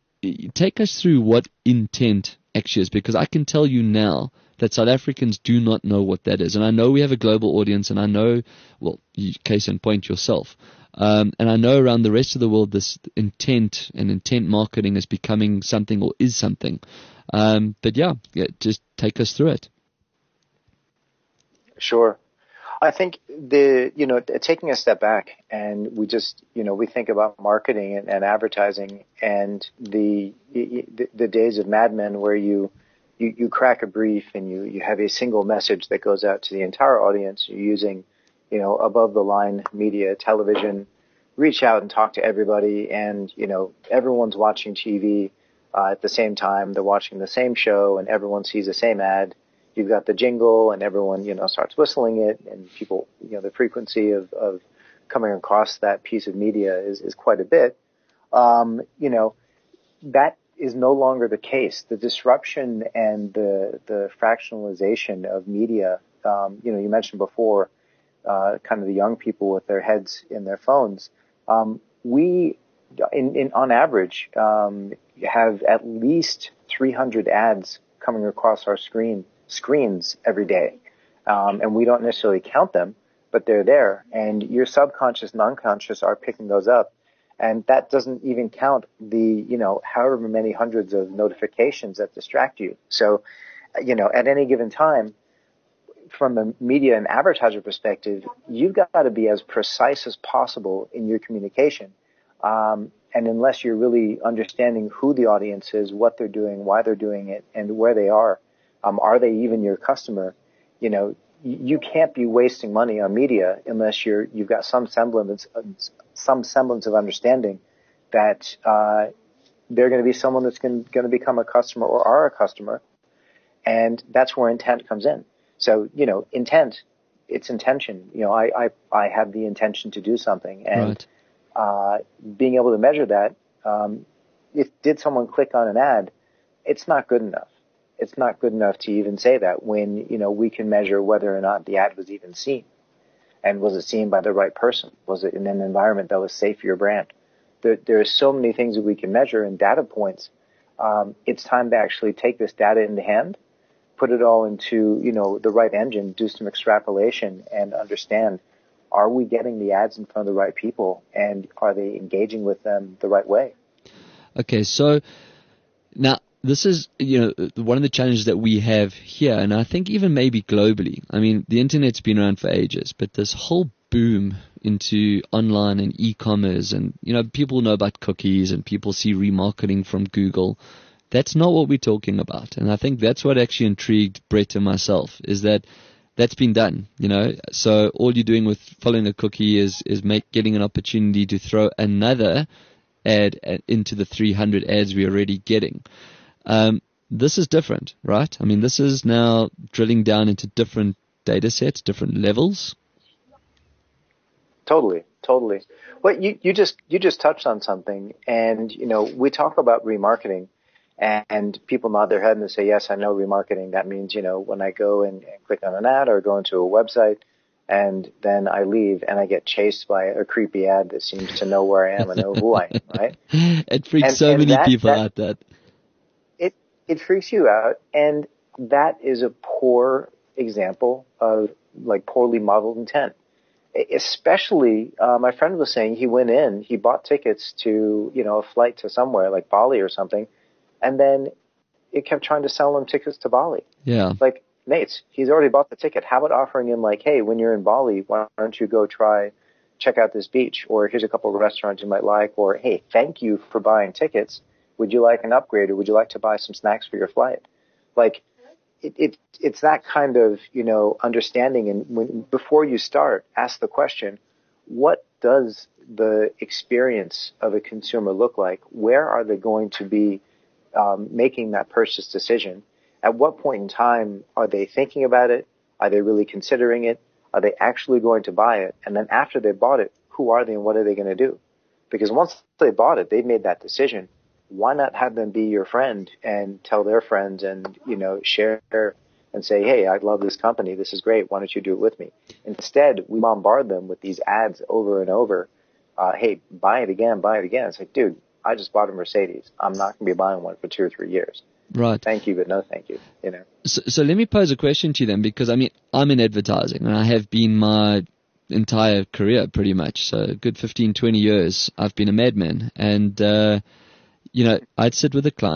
take us through what intent actually is, because I can tell you now that South Africans do not know what that is. And I know we have a global audience, and I know, well, you, case in point yourself. Um, and I know around the rest of the world this intent and intent marketing is becoming something or is something. Um, but yeah, yeah, just take us through it. Sure. I think the, you know, taking a step back and we just, you know, we think about marketing and, and advertising and the, the, the days of Mad Men where you, you, you crack a brief and you, you have a single message that goes out to the entire audience. You're using, you know, above the line media, television, reach out and talk to everybody. And, you know, everyone's watching T V, uh, at the same time. They're watching the same show and everyone sees the same ad. You've got the jingle and everyone, you know, starts whistling it and people, you know, the frequency of, of coming across that piece of media is, is quite a bit. Um, you know, that is no longer the case. The disruption and the, the fractionalization of media, um, you know, you mentioned before, uh, kind of the young people with their heads in their phones. Um, we, in, in, on average, um, have at least three hundred ads coming across our screen. screens every day. Um, and we don't necessarily count them, but they're there. And your subconscious and unconscious are picking those up. And that doesn't even count the, you know, however many hundreds of notifications that distract you. So, you know, at any given time, from a media and advertiser perspective, you've got to be as precise as possible in your communication. Um, and unless you're really understanding who the audience is, what they're doing, why they're doing it, and where they are, Um, are they even your customer? You know, you can't be wasting money on media unless you're, you've got some semblance, some semblance of understanding that, uh, they're going to be someone that's going to become a customer or are a customer. And that's where intent comes in. So, you know, intent, it's intention. You know, I, I, I have the intention to do something and, right. uh, being able to measure that, um, if did someone click on an ad, it's not good enough. It's not good enough to even say that when, you know, we can measure whether or not the ad was even seen. And was it seen by the right person? Was it in an environment that was safe for your brand? There, there are so many things that we can measure and data points. Um, it's time to actually take this data in the hand, put it all into, you know, the right engine, do some extrapolation and understand, are we getting the ads in front of the right people and are they engaging with them the right way? Okay, so now, this is, you know, one of the challenges that we have here, and I think even maybe globally. I mean, the internet's been around for ages, but this whole boom into online and e-commerce and, you know, people know about cookies and people see remarketing from Google. That's not what we're talking about. And I think that's what actually intrigued Brett and myself, is that that's been done, you know. So all you're doing with following a cookie is, is make, getting an opportunity to throw another ad into the three hundred ads we're already getting. Um, this is different, right? I mean, this is now drilling down into different data sets, different levels. Totally, totally. Well, you, you just, you just touched on something and, you know, we talk about remarketing and, and people nod their head and they say, yes, I know remarketing. That means, you know, when I go and, and click on an ad or go into a website and then I leave and I get chased by a creepy ad that seems to know where I am and know who I am, right? It freaks and, so and many that, people that, out that. It freaks you out, and that is a poor example of, like, poorly modeled intent. Especially, uh, my friend was saying he went in, he bought tickets to, you know, a flight to somewhere, like Bali or something, and then it kept trying to sell him tickets to Bali. Yeah. Like, mates, he's already bought the ticket. How about offering him, like, hey, when you're in Bali, why don't you go try, check out this beach, or here's a couple of restaurants you might like, or, hey, thank you for buying tickets. Would you like an upgrade, or would you like to buy some snacks for your flight? Like, it, it it's that kind of, you know, understanding. And when, before you start, ask the question, what does the experience of a consumer look like? Where are they going to be um, making that purchase decision? At what point in time are they thinking about it? Are they really considering it? Are they actually going to buy it? And then after they bought it, who are they and what are they going to do? Because once they bought it, they've made that decision. Why not have them be your friend and tell their friends and, you know, share and say, hey, I love this company. This is great. Why don't you do it with me? Instead, we bombard them with these ads over and over. Uh, hey, buy it again, buy it again. It's like, dude, I just bought a Mercedes. I'm not going to be buying one for two or three years. Right. Thank you, but no thank you, you know. So, so let me pose a question to you then, because, I mean, I'm in advertising and I have been my entire career pretty much. So a good fifteen, twenty years, I've been a madman. And, uh, you know, I'd sit with a client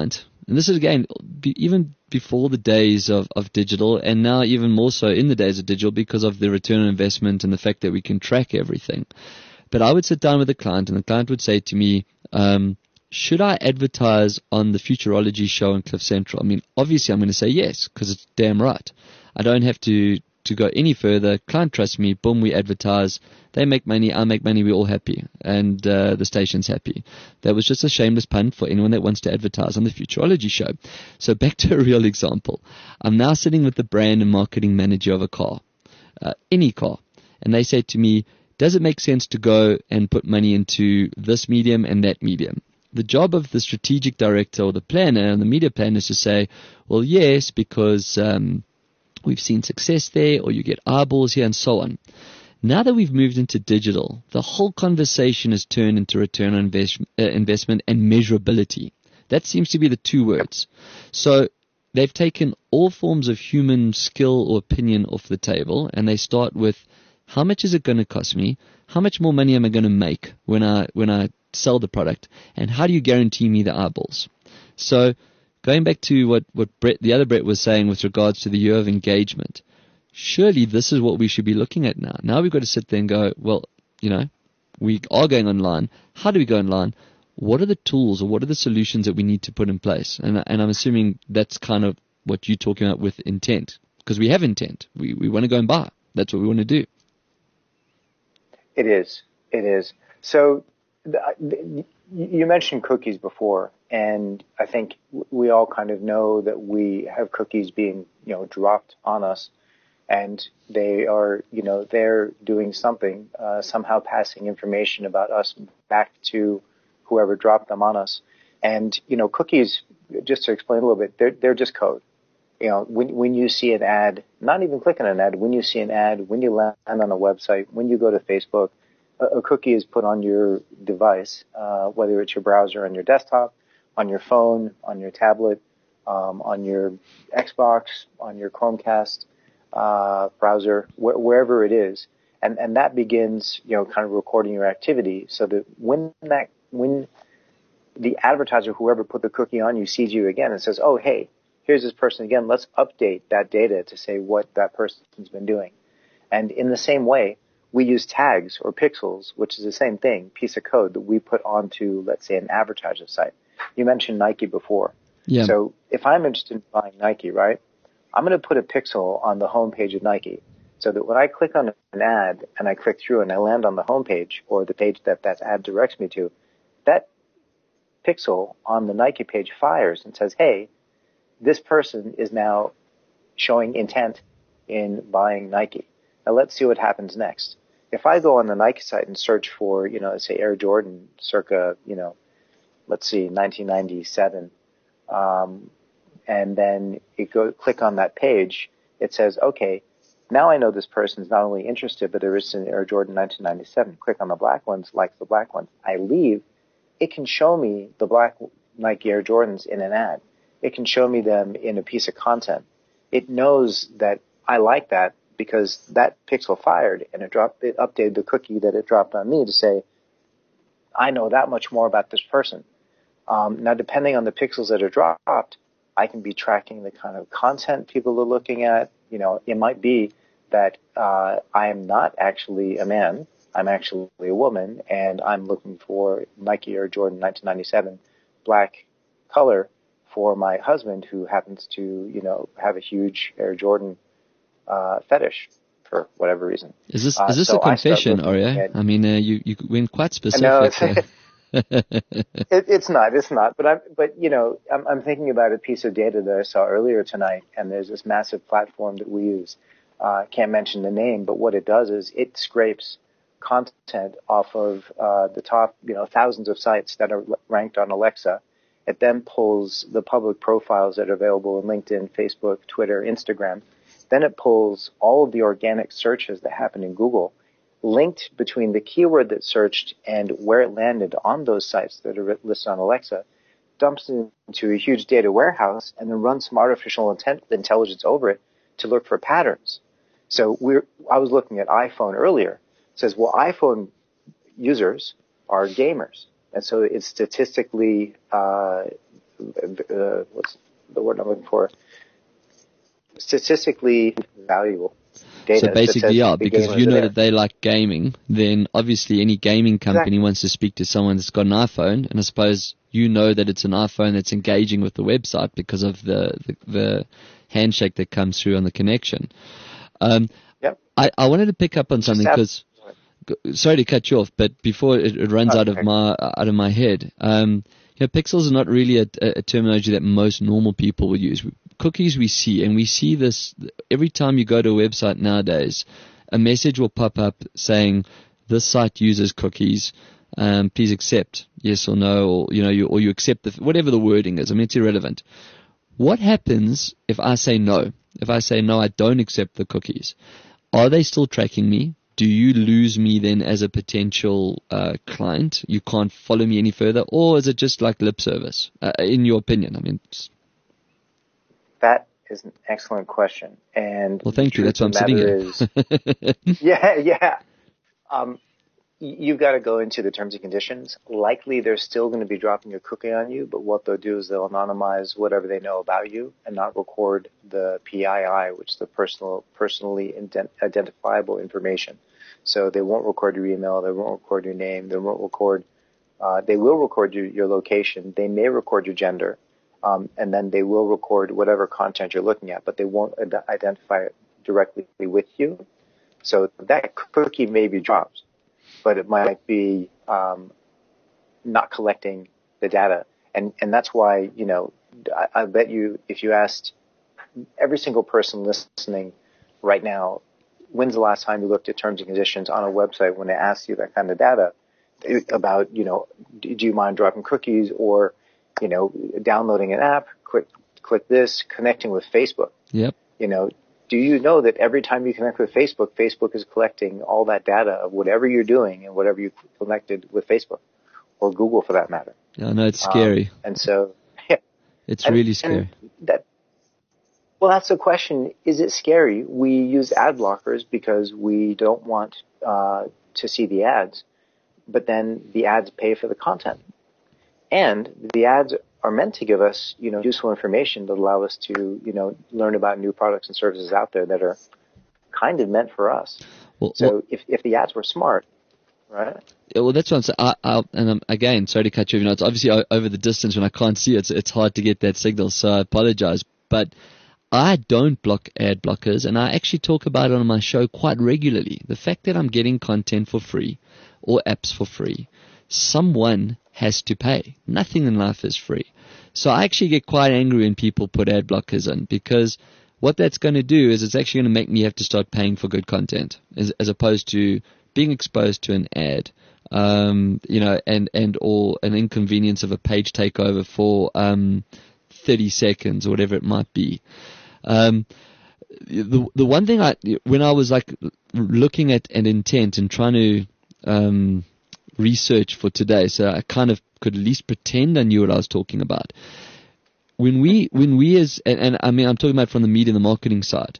And this is, again, be, even before the days of, of digital, and now even more so in the days of digital because of the return on investment and the fact that we can track everything. But I would sit down with the client, and the client would say to me, um, should I advertise on the Futurology show on Cliff Central? I mean, obviously I'm going to say yes, because it's damn right. I don't have to, to go any further. Client trusts me. Boom, we advertise. They make money. I make money. We're all happy. And uh, the station's happy. That was just a shameless pun for anyone that wants to advertise on the Futurology show. So back to a real example. I'm now sitting with the brand and marketing manager of a car, uh, any car. And they say to me, does it make sense to go and put money into this medium and that medium? The job of the strategic director or the planner and the media planner is to say, well, yes, because um, we've seen success there, or you get eyeballs here, and so on. Now that we've moved into digital, the whole conversation has turned into return on invest, uh, investment and measurability. That seems to be the two words. So they've taken all forms of human skill or opinion off the table, and they start with, how much is it going to cost me? How much more money am I going to make when I when I sell the product? And how do you guarantee me the eyeballs? So going back to what, what Brett, the other Brett was saying with regards to the year of engagement, surely this is what we should be looking at now. Now we've got to sit there and go, well, you know, we are going online. How do we go online? What are the tools or what are the solutions that we need to put in place? And, and I'm assuming that's kind of what you're talking about with intent, because we have intent. We, we want to go and buy. That's what we want to do. It is. It is. So the, the, you mentioned cookies before, and I think we all kind of know that we have cookies being, you know, dropped on us, and they are, you know, they're doing something, uh, somehow passing information about us back to whoever dropped them on us. And, you know, cookies, just to explain a little bit, they're, they're just code. You know, when, when you see an ad, not even click on an ad, when you see an ad, when you land on a website, when you go to Facebook, a, a cookie is put on your device, uh, whether it's your browser on your desktop, on your phone, on your tablet, um, on your Xbox, on your Chromecast, uh, browser, wh- wherever it is. And, and that begins, you know, kind of recording your activity so that when that, when the advertiser, whoever put the cookie on you, sees you again and says, oh, hey, here's this person again, let's update that data to say what that person's been doing. And in the same way, we use tags or pixels, which is the same thing, piece of code that we put onto, let's say, an advertiser site. You mentioned Nike before. Yeah. So if I'm interested in buying Nike, right, I'm going to put a pixel on the homepage of Nike so that when I click on an ad and I click through and I land on the homepage or the page that that ad directs me to, that pixel on the Nike page fires and says, hey, this person is now showing intent in buying Nike. Now let's see what happens next. If I go on the Nike site and search for, you know, let's say Air Jordan circa, you know, let's see, nineteen ninety-seven, um, and then you go click on that page, it says, okay, now I know this person is not only interested, but there is an Air Jordan nineteen ninety-seven. Click on the black ones, like the black ones. I leave. It can show me the black Nike Air Jordans in an ad. It can show me them in a piece of content. It knows that I like that because that pixel fired and it dropped, it updated the cookie that it dropped on me to say, I know that much more about this person. Um, now, depending on the pixels that are dropped, I can be tracking the kind of content people are looking at. You know, it might be that uh, I am not actually a man. I'm actually a woman, and I'm looking for Nike Air Jordan nineteen ninety-seven black color for my husband, who happens to, you know, have a huge Air Jordan uh, fetish for whatever reason. Is this uh, is this so a confession, Arya? At, I mean, uh, you you went quite specific. No, it's, it, it's not. It's not. But I'm. But you know, I'm, I'm thinking about a piece of data that I saw earlier tonight, and there's this massive platform that we use. Uh, can't mention the name, but what it does is it scrapes content off of uh, the top, you know, thousands of sites that are ranked on Alexa. It then pulls the public profiles that are available in LinkedIn, Facebook, Twitter, Instagram. Then it pulls all of the organic searches that happen in Google, linked between the keyword that searched and where it landed on those sites that are listed on Alexa, dumps it into a huge data warehouse, and then runs some artificial intent, intelligence over it to look for patterns. So we're, I was looking at iPhone earlier. It says, well, iPhone users are gamers. And so it's statistically uh, uh, what's the word I'm looking for? Statistically valuable data. So basically, yeah, because if you know there. that they like gaming, then obviously any gaming company Exactly. wants to speak to someone that's got an iPhone, and I suppose you know that it's an iPhone that's engaging with the website because of the, the, the handshake that comes through on the connection. Um, yep. I, I wanted to pick up on something because, sorry to cut you off, but before it, it runs oh, out of okay. my out of my head, um, you know, pixels are not really a, a terminology that most normal people would use. Cookies we see, and we see this every time you go to a website nowadays, a message will pop up saying, this site uses cookies, um, please accept, yes or no, or, you know, you, or you accept the, whatever the wording is. I mean, it's irrelevant. What happens if I say no? If I say, no, I don't accept the cookies, are they still tracking me? Do you lose me then as a potential uh, client? You can't follow me any further? Or is it just like lip service, uh, in your opinion? I mean, it's, that is an excellent question. And well, thank you. That's why I'm sitting here. is, yeah, yeah. Um, you've got to go into the terms and conditions. Likely they're still going to be dropping a cookie on you, but what they'll do is they'll anonymize whatever they know about you and not record the P I I, which is the personal, personally ident- identifiable information. So they won't record your email, they won't record your name, they won't record, uh, they will record your, your location, they may record your gender, um, and then they will record whatever content you're looking at, but they won't ad- identify it directly with you. So that cookie may be dropped, but it might be um, not collecting the data. And and that's why, you know, I, I bet you if you asked every single person listening right now, when's the last time you looked at terms and conditions on a website when they ask you that kind of data about, you know, do you mind dropping cookies or, you know, downloading an app, click, click this, connecting with Facebook. Yep. You know, do you know that every time you connect with Facebook, Facebook is collecting all that data of whatever you're doing and whatever you connected with Facebook or Google for that matter? Yeah, I know it's scary. Um, and so, yeah. It's and, really scary. That, well, that's the question. Is it scary? We use ad blockers because we don't want uh, to see the ads, but then the ads pay for the content. And the ads are meant to give us, you know, useful information that allow us to, you know, learn about new products and services out there that are kind of meant for us. Well, so well, if if the ads were smart, right? Yeah, well, that's what I'm saying. I, I, and um, again, sorry to cut you off. You know, it's obviously o- over the distance when I can't see it. It's, it's hard to get that signal, so I apologize. But I don't block ad blockers, and I actually talk about it on my show quite regularly. The fact that I'm getting content for free or apps for free, someone has to pay. Nothing in life is free. So I actually get quite angry when people put ad blockers in, because what that's going to do is it's actually going to make me have to start paying for good content as, as opposed to being exposed to an ad, um, you know, and, and or an inconvenience of a page takeover for um, thirty seconds or whatever it might be. Um, the the one thing I, when I was like looking at an intent and trying to um, research for today, so I kind of could at least pretend I knew what I was talking about. When we, when we as, and, and I mean, I'm talking about from the media and the marketing side.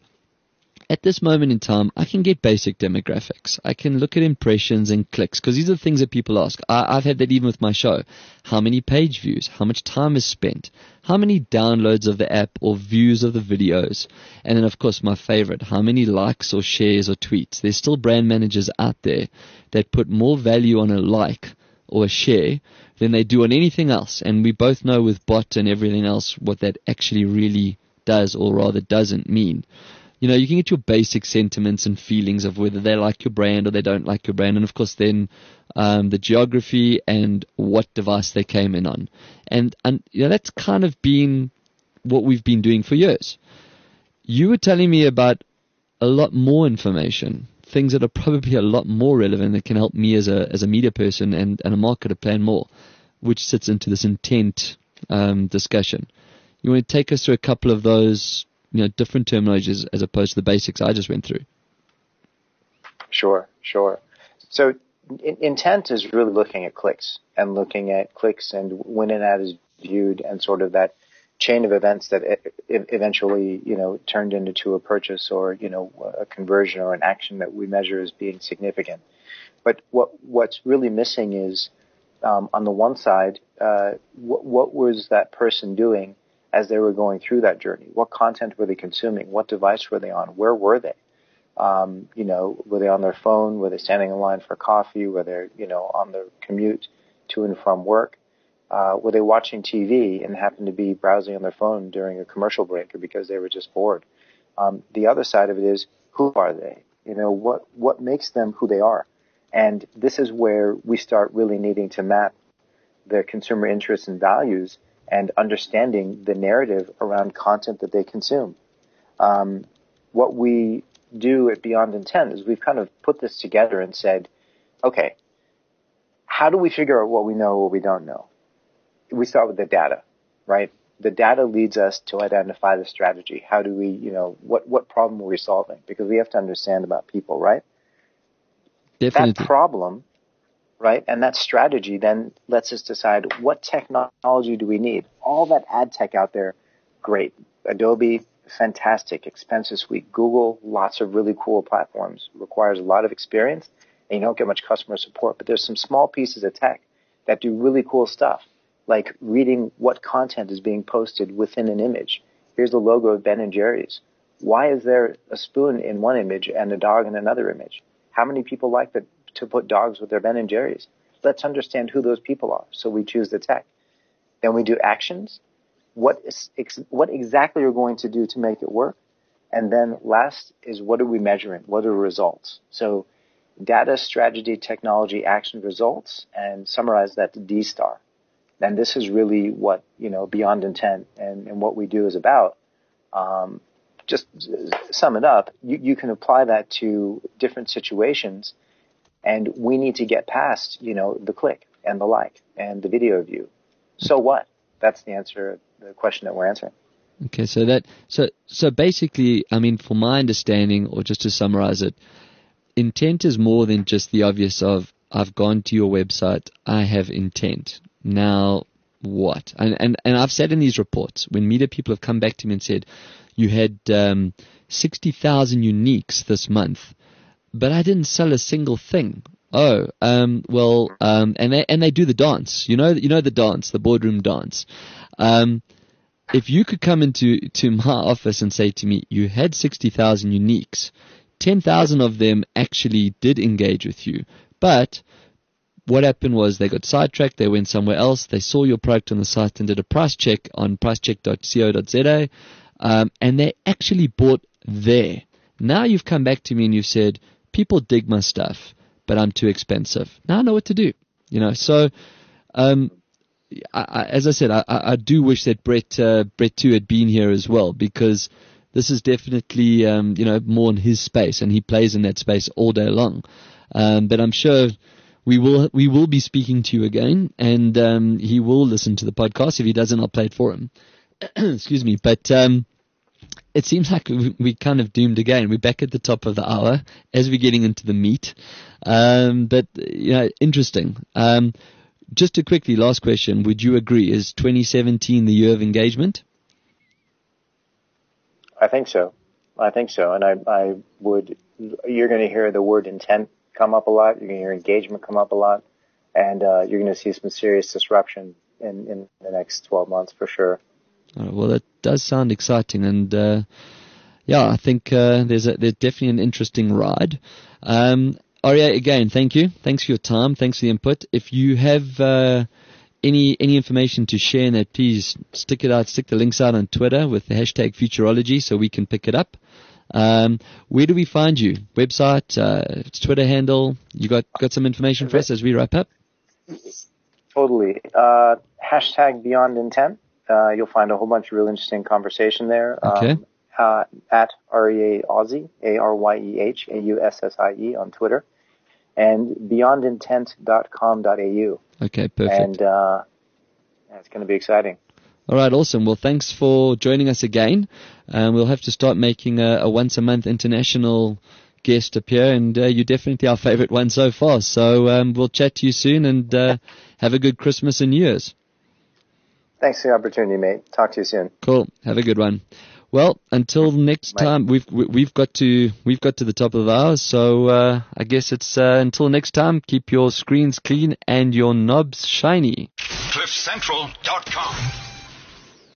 At this moment in time, I can get basic demographics. I can look at impressions and clicks, because these are the things that people ask. I, I've had that even with my show. How many page views? How much time is spent? How many downloads of the app or views of the videos? And then, of course, my favorite, how many likes or shares or tweets? There's still brand managers out there that put more value on a like or a share than they do on anything else. And we both know with bot and everything else what that actually really does, or rather doesn't mean. You know, you can get your basic sentiments and feelings of whether they like your brand or they don't like your brand. And, of course, then um, the geography and what device they came in on. And, and you know, that's kind of been what we've been doing for years. You were telling me about a lot more information, things that are probably a lot more relevant that can help me as a as a media person and, and a marketer plan more, which sits into this intent um, discussion. You want to take us through a couple of those, you know, different terminologies as opposed to the basics I just went through? Sure, sure. So in, intent is really looking at clicks and looking at clicks and when an ad is viewed and sort of that chain of events that it, it eventually, you know, turned into a purchase or, you know, a conversion or an action that we measure as being significant. But what what's really missing is um, on the one side, uh, what, what was that person doing as they were going through that journey? What content were they consuming? What device were they on? Where were they? Um, you know, were they on their phone? Were they standing in line for coffee? Were they, you know, on their commute to and from work? Uh, were they watching T V and happened to be browsing on their phone during a commercial break or because they were just bored? Um, the other side of it is, who are they? You know, what, what makes them who they are? And this is where we start really needing to map their consumer interests and values and understanding the narrative around content that they consume. Um, what we do at Beyond Intent is we've kind of put this together and said, okay, how do we figure out what we know, what we don't know? We start with the data, right? The data leads us to identify the strategy. How do we, you know, what, what problem are we solving? Because we have to understand about people, right? Definitely. That problem, right, and that strategy then lets us decide what technology do we need. All that ad tech out there, great. Adobe, fantastic. Expensive suite. Google, lots of really cool platforms. Requires a lot of experience, and you don't get much customer support. But there's some small pieces of tech that do really cool stuff, like reading what content is being posted within an image. Here's the logo of Ben and Jerry's. Why is there a spoon in one image and a dog in another image? How many people like the, to put dogs with their Ben and Jerry's? Let's understand who those people are. So we choose the tech. Then we do actions. What is, ex, what exactly are we going to do to make it work? And then last is, what are we measuring? What are the results? So data, strategy, technology, action, results, and summarize that to D STAR. And this is really what, you know, Beyond Intent and, and what we do is about. Um, just sum it up, you, you can apply that to different situations, and we need to get past, you know, the click and the like and the video view. So what? That's the answer, the question that we're answering. Okay, so that so so basically, I mean, for my understanding, or just to summarize it, intent is more than just the obvious of, I've gone to your website, I have intent. Now what? And and, and I've said in these reports, when media people have come back to me and said, you had um, sixty thousand uniques this month, but I didn't sell a single thing. Oh, um, well, um, and they and they do the dance. You know, you know the dance, the boardroom dance. Um, if you could come into to my office and say to me, you had sixty thousand uniques, ten thousand of them actually did engage with you, but what happened was they got sidetracked, they went somewhere else, they saw your product on the site and did a price check on price check dot co dot za. Um, and they actually bought there. Now you've come back to me and you've said, people dig my stuff, but I'm too expensive. Now I know what to do. You know, so um, I, I, as I said, I, I do wish that Brett uh, Brett too had been here as well, because this is definitely um, you know, more in his space, and he plays in that space all day long. Um, but I'm sure we will we will be speaking to you again, and um, he will listen to the podcast. If he doesn't, I'll play it for him. Excuse me, but um, it seems like we, we kind of doomed again. We're back at the top of the hour as we're getting into the meat. Um, but, you know, interesting. Um, just to quickly, last question, would you agree, is twenty seventeen the year of engagement? I think so. I think so. And I, I would, you're going to hear the word intent come up a lot. You're going to hear engagement come up a lot. And uh, you're going to see some serious disruption in, in the next twelve months for sure. Uh, well, that does sound exciting, and uh, yeah, I think uh, there's a, there's definitely an interesting ride. Um, Aria, again, thank you. Thanks for your time. Thanks for the input. If you have uh, any any information to share in that, please stick it out. Stick the links out on Twitter with the hashtag Futurology so we can pick it up. Um, where do we find you? Website, uh, Twitter handle. You got got some information for us as we wrap up? Totally. Uh, hashtag Beyond Intent. Uh, you'll find a whole bunch of really interesting conversation there. Okay. Um, uh, at R E A Aussie, A R Y E H A U S S I E on Twitter, and beyond intent dot com dot A U. Okay, perfect. And uh, yeah, it's going to be exciting. All right, awesome. Well, thanks for joining us again. Um, we'll have to start making a, a once-a-month international guest appear, and uh, you're definitely our favorite one so far. So um, we'll chat to you soon, and uh, have a good Christmas and New Year's. Thanks for the opportunity, mate. Talk to you soon. Cool. Have a good one. Well, until next time, we've we- we've got to we've got to the top of the hour. So uh, I guess it's uh, until next time. Keep your screens clean and your knobs shiny. cliff central dot com